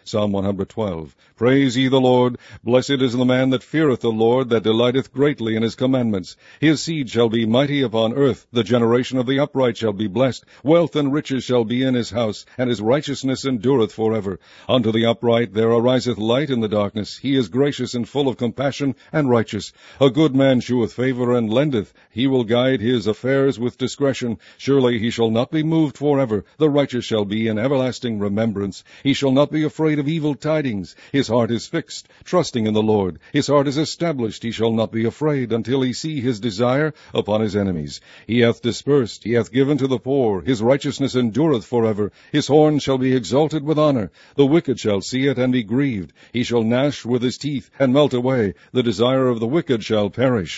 Psalm 112. Praise ye the Lord. Blessed is the man that feareth the Lord, that delighteth greatly in his commandments. His seed shall be mighty upon earth. The generation of the upright shall be blessed. Wealth and riches shall be in his house, and his righteousness endureth forever. Unto the upright there ariseth light in the darkness. He is gracious and full of compassion and righteous. A good man sheweth favor and lendeth. He will guide his affairs with discretion. Surely he shall not be moved forever. The righteous shall be in everlasting remembrance. He shall not be afraid of evil tidings. His heart is fixed, trusting in the Lord. His heart is established. He shall not be afraid until he see his desire upon his enemies. He hath dispersed, he hath given to the poor. His righteousness endureth forever. His horn shall be exalted with honor. The wicked shall see it and be grieved. He shall gnash with his teeth and melt away. The desire of the wicked shall perish.